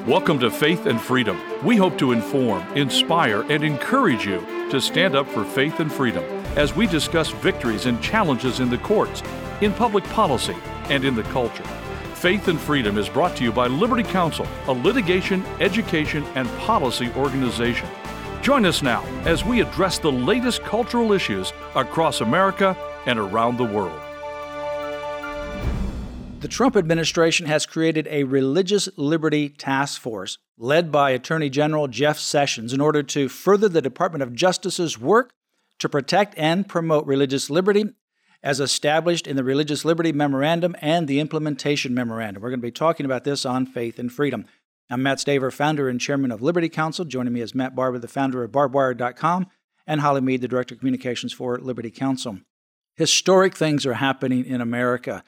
Welcome to Faith and Freedom. We hope to inform, inspire, and encourage you to stand up for faith and freedom as we discuss victories and challenges in the courts, in public policy, and in the culture. Faith and Freedom is brought to you by Liberty Counsel, a litigation, education, and policy organization. Join us now as we address the latest cultural issues across America and around the world. The Trump administration has created a religious liberty task force led by Attorney General Jeff Sessions in order to further the Department of Justice's work to protect and promote religious liberty as established in the Religious Liberty Memorandum and the Implementation Memorandum. We're going to be talking about this on Faith and Freedom. I'm Matt Staver, founder and chairman of Liberty Counsel. Joining me is Matt Barber, the founder of barbwire.com, and Holly Mead, the director of communications for Liberty Counsel. Historic things are happening in America.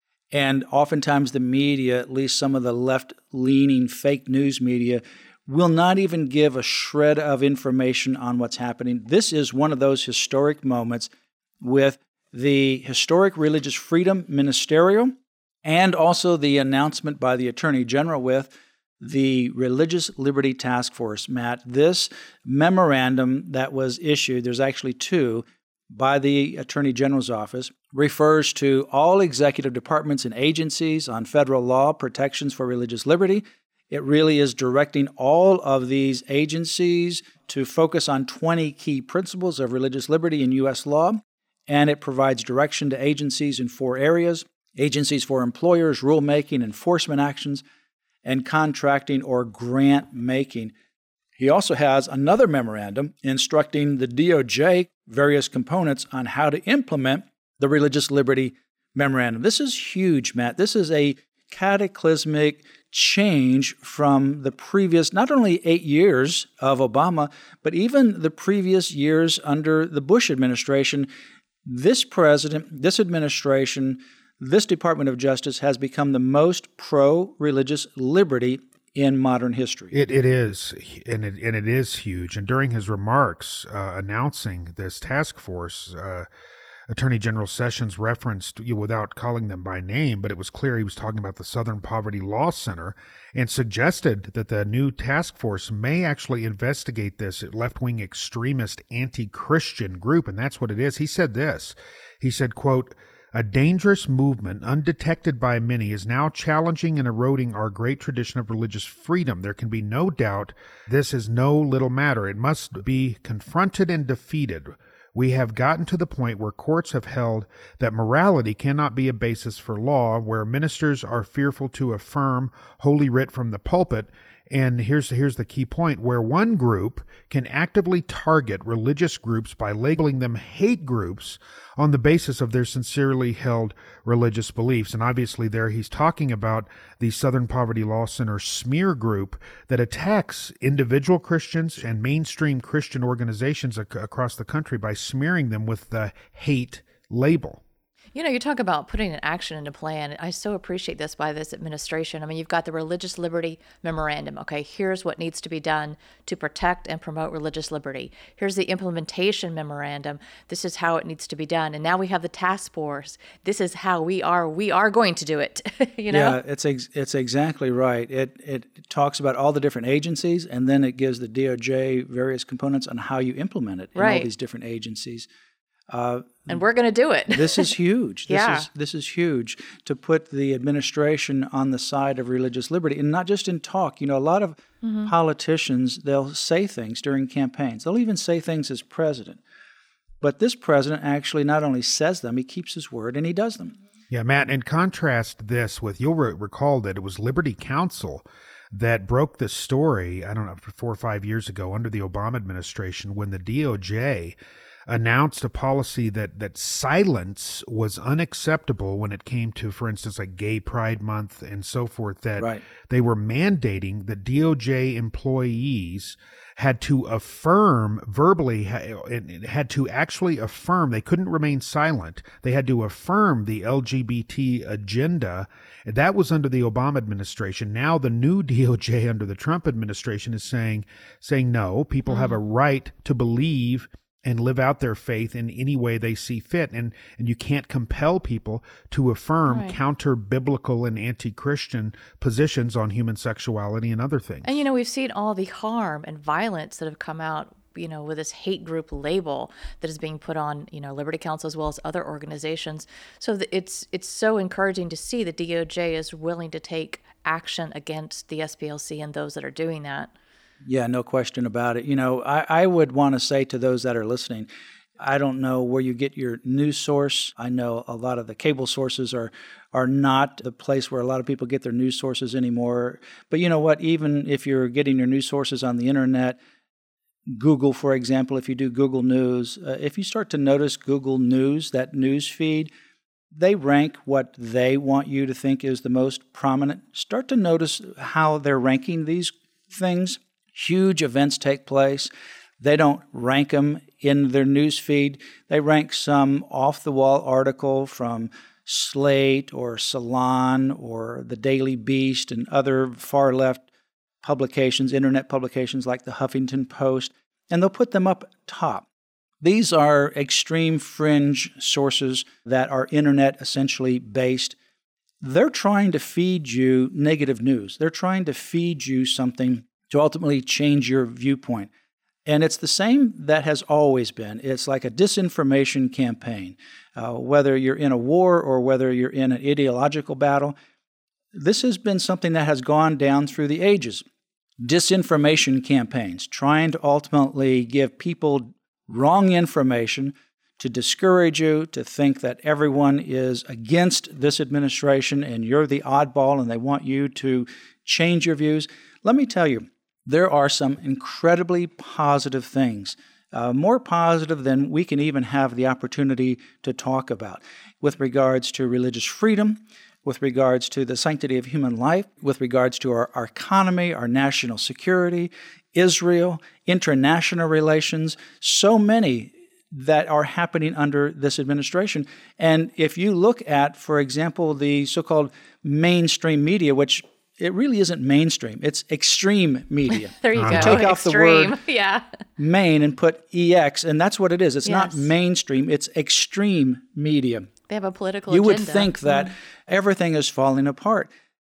And oftentimes the media, at least some of the left-leaning fake news media, will not even give a shred of information on what's happening. This is one of those historic moments with the Historic Religious Freedom Ministerial and also the announcement by the Attorney General with the Religious Liberty Task Force. Matt, this memorandum that was issued, there's actually two, by the Attorney General's office, refers to all executive departments and agencies on federal law protections for religious liberty. It really is directing all of these agencies to focus on 20 key principles of religious liberty in U.S. law, and it provides direction to agencies in 4 areas: agencies for employers, rulemaking, enforcement actions, and contracting or grant making. He also has another memorandum instructing the DOJ various components on how to implement the Religious Liberty Memorandum. This is huge, Matt. This is a cataclysmic change from the previous, not only 8 years of Obama, but even the previous years under the Bush administration. This president, this administration, this Department of Justice has become the most pro-religious liberty in modern history. It is, and it is huge. And during his remarks announcing this task force, Attorney General Sessions referenced, without calling them by name, but it was clear he was talking about the Southern Poverty Law Center, and suggested that the new task force may actually investigate this left-wing extremist anti-Christian group, and that's what it is. He said this. He said, quote, "A dangerous movement, undetected by many, is now challenging and eroding our great tradition of religious freedom. There can be no doubt this is no little matter. It must be confronted and defeated. We have gotten to the point where courts have held that morality cannot be a basis for law, where ministers are fearful to affirm Holy Writ from the pulpit." And here's the key point, where one group can actively target religious groups by labeling them hate groups on the basis of their sincerely held religious beliefs. And obviously there he's talking about the Southern Poverty Law Center smear group that attacks individual Christians and mainstream Christian organizations across the country by smearing them with the hate label. You know, you talk about putting an action into plan. I so appreciate this by this administration. I mean, you've got the Religious Liberty Memorandum. Okay, here's what needs to be done to protect and promote religious liberty. Here's the Implementation Memorandum. This is how it needs to be done. And now we have the task force. This is how we are going to do it. You know? Yeah, it's exactly right. It talks about all the different agencies, and then it gives the DOJ various components on how you implement it in all these different agencies. And we're going to do it. This is huge. This is huge to put the administration on the side of religious liberty, and not just in talk. You know, a lot of politicians, they'll say things during campaigns. They'll even say things as president. But this president actually not only says them, he keeps his word and he does them. Yeah, Matt, and contrast this with, you'll recall that it was Liberty Counsel that broke the story, I don't know, 4 or 5 years ago under the Obama administration, when the DOJ announced a policy that silence was unacceptable when it came to, for instance, like Gay Pride Month and so forth, that they were mandating that DOJ employees had to affirm verbally, had to actually affirm, they couldn't remain silent. They had to affirm the LGBT agenda. That was under the Obama administration. Now the new DOJ under the Trump administration is saying no, people have a right to believe and live out their faith in any way they see fit. And you can't compel people to affirm counter-biblical and anti-Christian positions on human sexuality and other things. And, we've seen all the harm and violence that have come out, with this hate group label that is being put on, Liberty Counsel as well as other organizations. So it's so encouraging to see the DOJ is willing to take action against the SPLC and those that are doing that. Yeah, no question about it. I would want to say to those that are listening, I don't know where you get your news source. I know a lot of the cable sources are not the place where a lot of people get their news sources anymore. But you know what? Even if you're getting your news sources on the internet, Google, for example, if you do Google News, if you start to notice Google News, that news feed, they rank what they want you to think is the most prominent. Start to notice how they're ranking these things. Huge events take place. They don't rank them in their news feed. They rank some off-the-wall article from Slate or Salon or the Daily Beast and other far-left publications, internet publications like the Huffington Post, and they'll put them up top. These are extreme fringe sources that are internet essentially based. They're trying to feed you negative news. They're trying to feed you something to ultimately change your viewpoint. And it's the same that has always been. It's like a disinformation campaign. Whether you're in a war or whether you're in an ideological battle, this has been something that has gone down through the ages. Disinformation campaigns, trying to ultimately give people wrong information to discourage you, to think that everyone is against this administration and you're the oddball and they want you to change your views. Let me tell you, there are some incredibly positive things, more positive than we can even have the opportunity to talk about, with regards to religious freedom, with regards to the sanctity of human life, with regards to our economy, our national security, Israel, international relations, so many that are happening under this administration. And if you look at, for example, the so-called mainstream media, which it really isn't mainstream, it's extreme media. There you go. Take off extreme. The word main and put EX, and that's what it is. It's not mainstream, it's extreme media. They have a political agenda. You would think that everything is falling apart.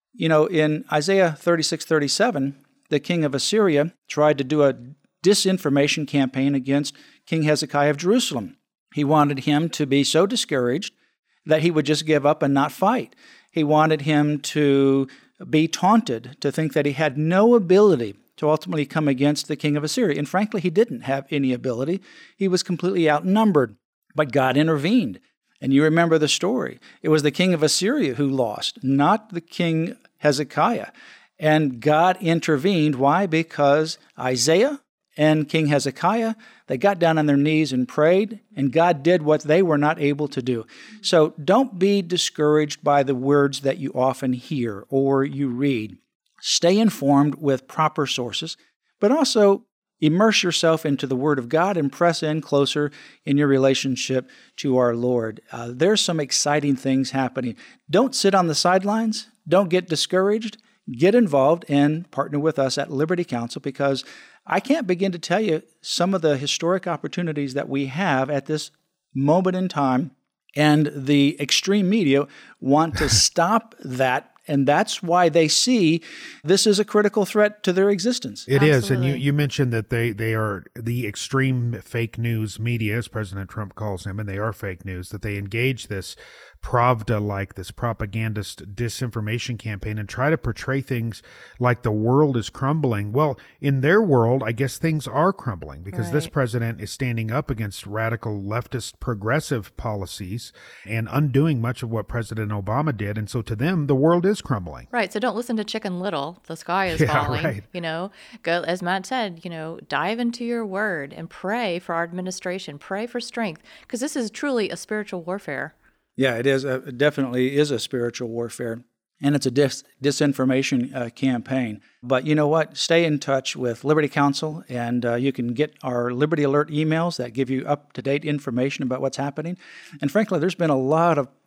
In Isaiah 36:37, the king of Assyria tried to do a disinformation campaign against King Hezekiah of Jerusalem. He wanted him to be so discouraged that he would just give up and not fight. He wanted him to be taunted, to think that he had no ability to ultimately come against the king of Assyria. And frankly, he didn't have any ability. He was completely outnumbered, but God intervened. And you remember the story. It was the king of Assyria who lost, not the king Hezekiah. And God intervened. Why? Because Isaiah and King Hezekiah, they got down on their knees and prayed, and God did what they were not able to do. So don't be discouraged by the words that you often hear or you read. Stay informed with proper sources, but also immerse yourself into the Word of God and press in closer in your relationship to our Lord. There's some exciting things happening. Don't sit on the sidelines. Don't get discouraged. Get involved and partner with us at Liberty Counsel, because I can't begin to tell you some of the historic opportunities that we have at this moment in time, and the extreme media want to stop that. And that's why they see this is a critical threat to their existence. It is. And you mentioned that they are the extreme fake news media, as President Trump calls them, and they are fake news, that they engage this Pravda-like, this propagandist disinformation campaign and try to portray things like the world is crumbling. Well, in their world, I guess things are crumbling, because this president is standing up against radical leftist progressive policies and undoing much of what President Obama did. And so to them, the world is crumbling. Right. So don't listen to Chicken Little. The sky is falling. Right. Go, as Matt said, dive into your word and pray for our administration. Pray for strength, because this is truly a spiritual warfare. Yeah, it is. It definitely is a spiritual warfare, and it's a disinformation campaign. But you know what? Stay in touch with Liberty Counsel, and you can get our Liberty Alert emails that give you up-to-date information about what's happening. And frankly, there's been a lot of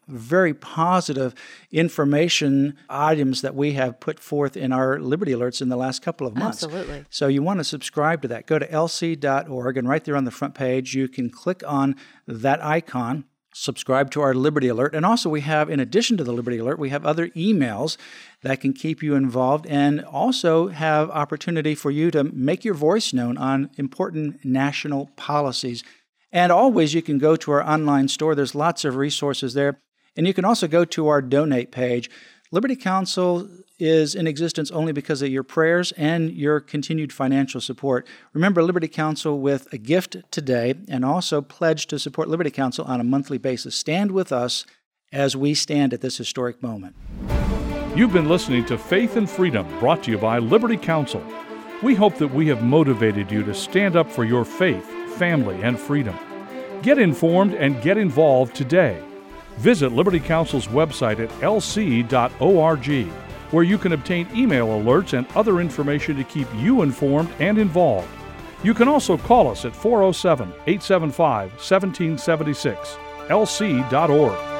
very positive information items that we have put forth in our Liberty Alerts in the last couple of months. Absolutely. So you want to subscribe to that. Go to lc.org, and right there on the front page, you can click on that icon, subscribe to our Liberty Alert. And also we have, in addition to the Liberty Alert, we have other emails that can keep you involved and also have opportunity for you to make your voice known on important national policies. And always you can go to our online store. There's lots of resources there. And you can also go to our donate page. Liberty Counsel is in existence only because of your prayers and your continued financial support. Remember Liberty Counsel with a gift today, and also pledge to support Liberty Counsel on a monthly basis. Stand with us as we stand at this historic moment. You've been listening to Faith and Freedom, brought to you by Liberty Counsel. We hope that we have motivated you to stand up for your faith, family, and freedom. Get informed and get involved today. Visit Liberty Counsel's website at lc.org, where you can obtain email alerts and other information to keep you informed and involved. You can also call us at 407-875-1776, lc.org.